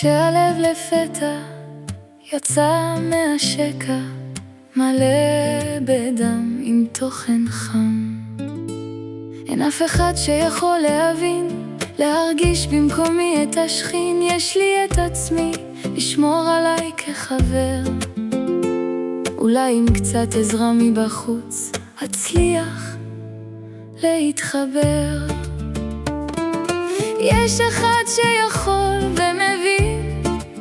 כשהלב לפתע יצא מהשקע, מלא בדם עם תוכן חם. אין אף אחד שיכול להבין, להרגיש במקומי את השכין. יש לי את עצמי, לשמור עליי כחבר. אולי עם קצת עזרה מבחוץ אצליח להתחבר. יש אחד שיכול ומבין,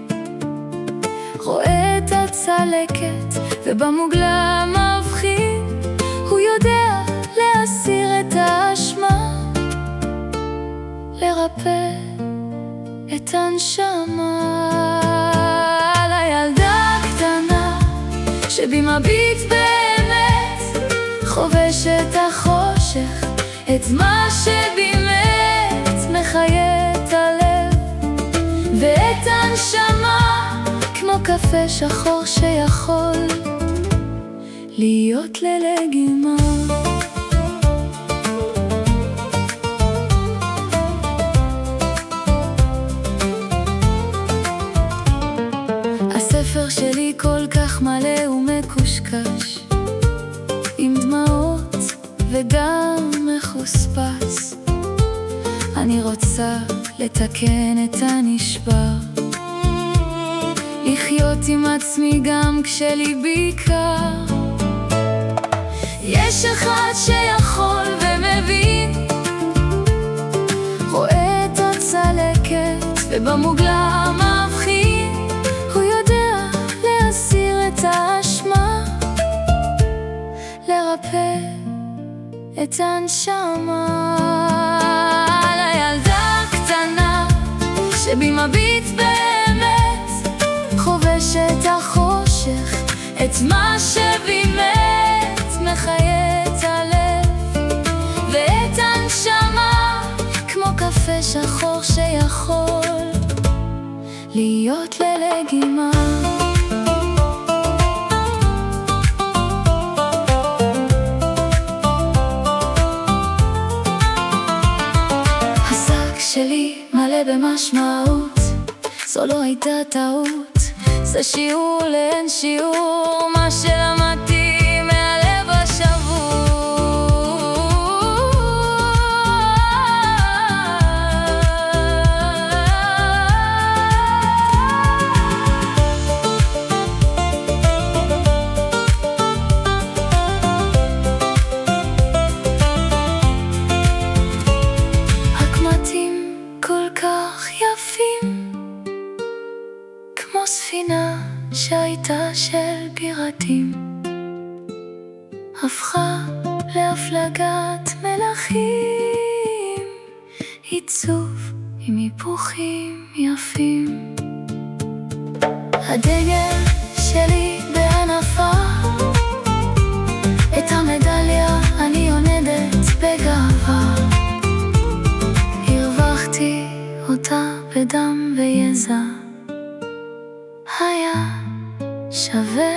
רואה את הצלקת ובמוגלה מבחין. הוא יודע להסיר את האשמה, לרפא את הנשמה. על הילדה הקטנה שבי מביט באמת, חובש את החושך, את מה שבאמת מחיה את הלב ואת הנשמה, כמו קפה שחור שיכול להיות ללגימה. הספר שלי כל כך מלא ומקושקש, עם דמעות ודם מחוספס. אני רוצה לתקן את הנשבר, לחיות עם עצמי גם כשליבי קר. יש אחד שיכול ומבין, רואה את הצלקת ובמוגלה מבחין. הוא יודע להסיר את האשמה, לרפא את הנשמה. על הילדה הקטנה שבי מביט באמת, חובש את החושך, את מה שבאמת מחיה את הלב ואת הנשמה, כמו קפה שחור שיכול להיות ללגימה. השק שלי מלא במשמעות, זו לא הייתה טעות, זה שיעור לאין שיעור, מה שלמדתי מהלב השבור. הקמטים כל כך יפים, כמו ספינה שהייתה של פיראטים, הפכה להפלגת מלאכים, עיצוב עם היפוכים יפים. הדגל שלי בענפה, את המדליה אני עונדת בגאווה. הרווחתי אותה בדם ויזע, היה שווה